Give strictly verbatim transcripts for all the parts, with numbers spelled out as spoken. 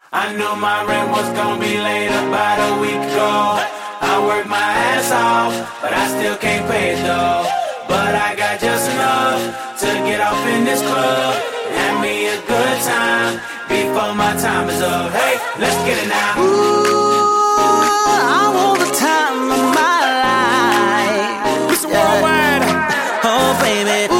I knew my rent was gonna be late about a week ago. I worked my ass off, but I still can't pay it though. But I got just enough to get off in this club and have me a good time before my time is up. Hey, let's get it now. Ooh, I want the time of my life. Listen, yeah. Worldwide. Oh, baby.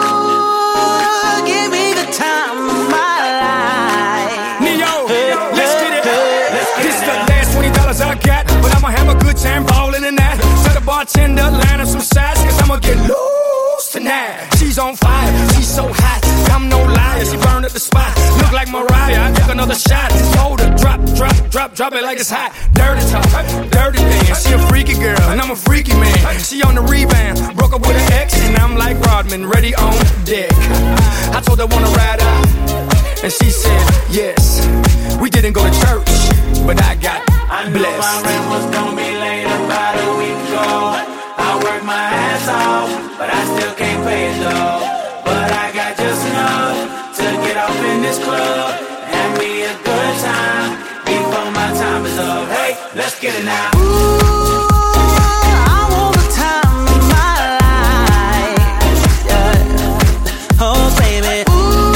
Ooh, give me the time of my life. Neo, hey, let's get it. Hey, let's get this is the last twenty dollars I got, but I'ma have a good time ballin' in that. Tell the bartender, line up some shots, cause I'ma get loose tonight. She's on fire, she's so hot, I'm no liar, she burned up the spot. Look like Mariah, I took another shot. Hold her, drop, drop, drop, drop it like it's hot. Dirty talk, dirty dance. She a freaky girl, and I'm a freaky man. She on the rebound, broke up with an ex, and I'm like Rodman, ready on deck. I told her wanna ride out, and she said yes. We didn't go to church, but I got I knew blessed. My rent was gonna be late about a week ago. I worked my ass off, but I still can't pay it though. But I got just enough to get off in this club and have me a good time before my time is up. Hey, let's get it now. Ooh, I want the time of my life. Yeah. Oh, baby.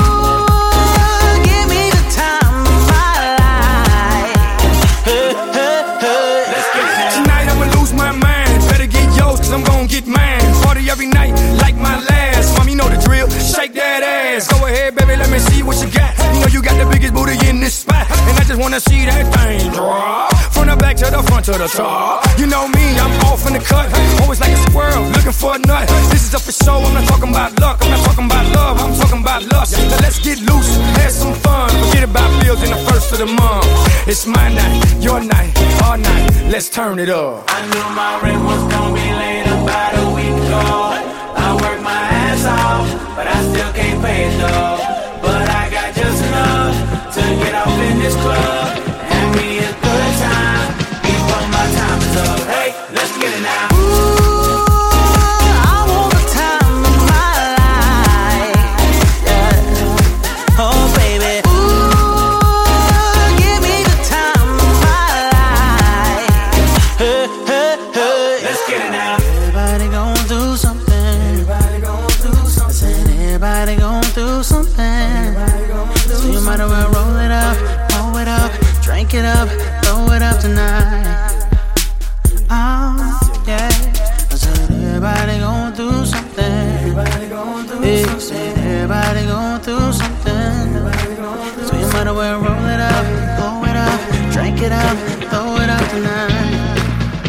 Ooh, give me the time of my life. Hey, hey, hey. Let's get it now. Tonight I'ma lose my mind. Better get yours, cause I'm gon' get mine. Party every night like my last. Mom, you know the drill. Shake that ass. Go ahead, baby, let me see what you got. You know you got the biggest booty in this spot, and I just wanna see that thing drop. From the back to the front to the top. You know me, I'm off in the cut. Always like a squirrel, looking for a nut. This is up for show, I'm not talking about luck. I'm not talking about love, I'm talking about lust. Now let's get loose, have some fun. Forget about bills in the first of the month. It's my night, your night, our night. Let's turn it up. I knew my rent was gonna be late about a week ago. I worked my ass off, but I still can't pay it though. But I got just enough to get off in this club and have me a good time before my time is up. Hey, let's get it now. Ooh, I want the time of my life. Yeah. Oh, baby. Ooh, give me the time of my life. Hey, hey, hey. Let's get it now. Everybody gon' do something. Everybody gon' do something. I said everybody gon' do something. Everybody gon' do so you might as well roll it up, roll it up, drink it up, throw it up tonight. Oh, yeah. I said everybody gon' do something. Everybody gon' do yeah, something. Said everybody gon' do something. Everybody gon' do so you might as well roll it up, blow it up, drink it up, throw it up tonight.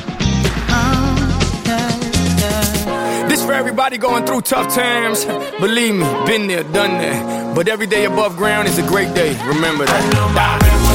Oh, yeah, yeah. This for everybody going through tough times. Believe me, been there, done that. But every day above ground is a great day. Remember I knew my that. rent